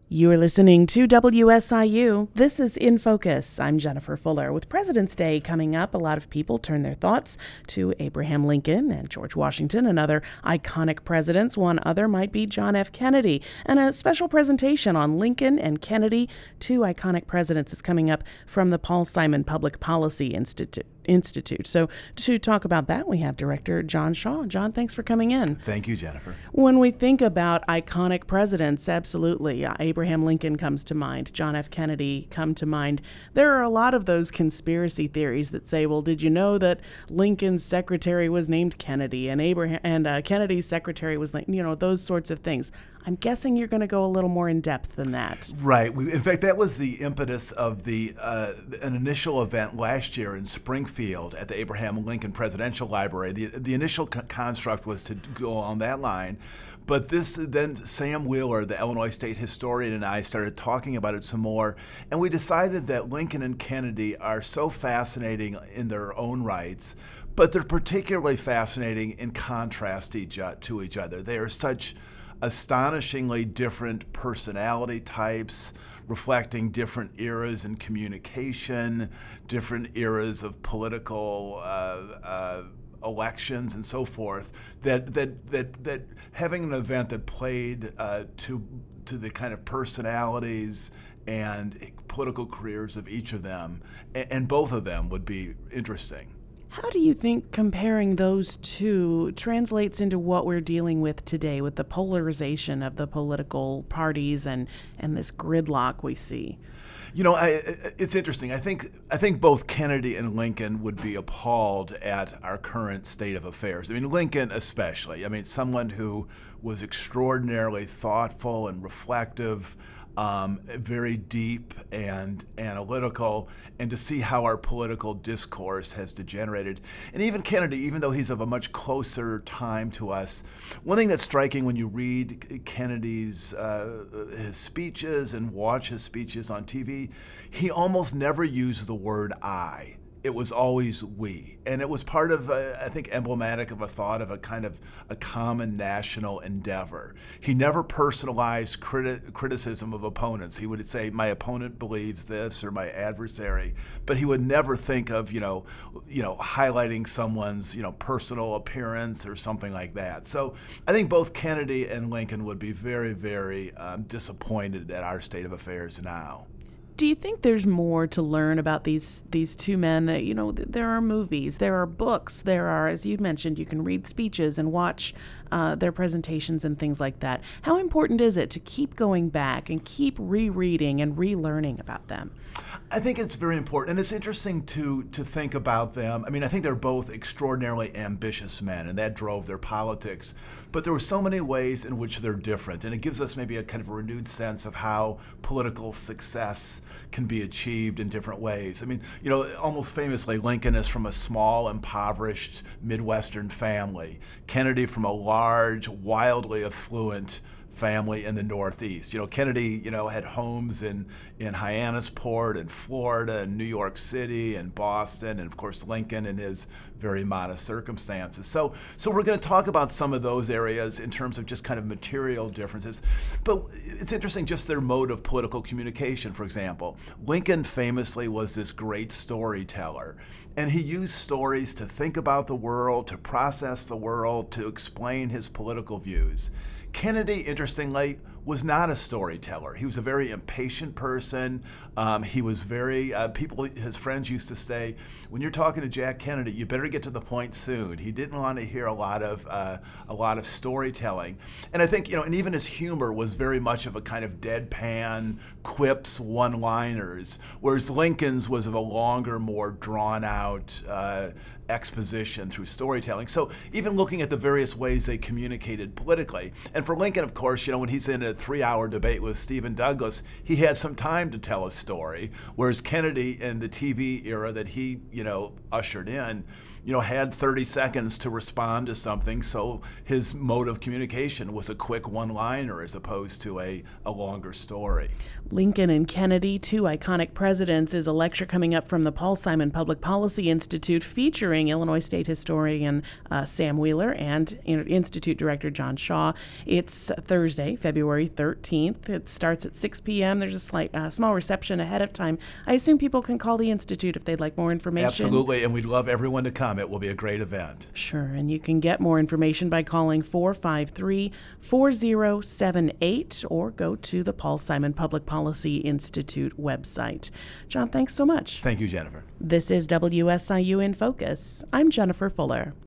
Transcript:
You're listening to WSIU. This is In Focus. I'm Jennifer Fuller. With President's Day coming up, a lot of people turn their thoughts to Abraham Lincoln and George Washington and other iconic presidents. One other might be John F. Kennedy. And a special presentation on Lincoln and Kennedy, two iconic presidents, is coming up from the Paul Simon Public Policy Institute. So to talk about that, we have Director John Shaw. John, thanks for coming in. Thank you, Jennifer. When we think about iconic presidents, absolutely, Abraham Lincoln comes to mind, John F. Kennedy come to mind. There are a lot of those conspiracy theories that say, well, did you know that Lincoln's secretary was named Kennedy and Kennedy's secretary was named, those sorts of things. I'm guessing you're going to go a little more in depth than that. Right. In fact, that was the impetus of an initial event last year in Springfield at the Abraham Lincoln Presidential Library. The initial construct was to go on that line. But then Sam Wheeler, the Illinois State historian, and I started talking about it some more, and we decided that Lincoln and Kennedy are so fascinating in their own rights, but they're particularly fascinating in contrast to each other. They are such astonishingly different personality types, reflecting different eras in communication, different eras of political elections and so forth, that having an event that played to the kind of personalities and political careers of each of them, and both of them would be interesting. How do you think comparing those two translates into what we're dealing with today with the polarization of the political parties and this gridlock we see? It's interesting. I think both Kennedy and Lincoln would be appalled at our current state of affairs. I mean, Lincoln especially. I mean, someone who was extraordinarily thoughtful and reflective, very deep and analytical, and to see how our political discourse has degenerated. And even Kennedy, even though he's of a much closer time to us, one thing that's striking when you read Kennedy's his speeches and watch his speeches on TV, he almost never used the word I. It was always we. And it was part of, I think, emblematic of a thought of a kind of a common national endeavor. He never personalized criticism of opponents. He would say, my opponent believes this, or my adversary, but he would never think of, highlighting someone's, personal appearance or something like that. So I think both Kennedy and Lincoln would be very, very disappointed at our state of affairs now. Do you think there's more to learn about these two men? That there are movies, there are books, there are, as you mentioned, you can read speeches and watch their presentations and things like that. How important is it to keep going back and keep rereading and relearning about them? I think it's very important, and it's interesting to think about them. I mean, I think they're both extraordinarily ambitious men, and that drove their politics. But there were so many ways in which they're different, and it gives us maybe a kind of a renewed sense of how political success can be achieved in different ways. I mean, almost famously, Lincoln is from a small, impoverished Midwestern family. Kennedy from a large, wildly affluent family in the Northeast. Kennedy, had homes in Hyannisport and Florida and New York City and Boston, and of course Lincoln in his very modest circumstances. So we're going to talk about some of those areas in terms of just kind of material differences. But it's interesting, just their mode of political communication, for example. Lincoln famously was this great storyteller, and he used stories to think about the world, to process the world, to explain his political views. Kennedy, interestingly, was not a storyteller. He was a very impatient person. He was very, his friends used to say, when you're talking to Jack Kennedy, you better get to the point soon. He didn't want to hear a lot of storytelling. And I think, and even his humor was very much of a kind of deadpan, quips, one-liners, whereas Lincoln's was of a longer, more drawn-out exposition through storytelling. So even looking at the various ways they communicated politically. And for Lincoln, of course, when he's in a 3-hour debate with Stephen Douglas, he had some time to tell a story, whereas Kennedy in the TV era that he, ushered in, had 30 seconds to respond to something. So his mode of communication was a quick one-liner as opposed to a longer story. Lincoln and Kennedy, two iconic presidents, is a lecture coming up from the Paul Simon Public Policy Institute featuring featuring Illinois State historian Sam Wheeler and Institute Director John Shaw. It's Thursday, February 13th. It starts at 6 p.m. There's a small reception ahead of time. I assume people can call the Institute if they'd like more information. Absolutely, and we'd love everyone to come. It will be a great event. Sure, and you can get more information by calling 453-4078 or go to the Paul Simon Public Policy Institute website. John, thanks so much. Thank you, Jennifer. This is WSIU in Focus. I'm Jennifer Fuller.